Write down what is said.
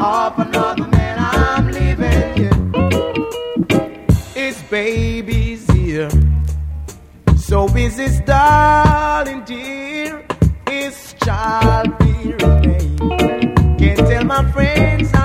of another man I'm leaving, yeah. His baby's here, so is his darling dear. His child will remain. Can't tell my friends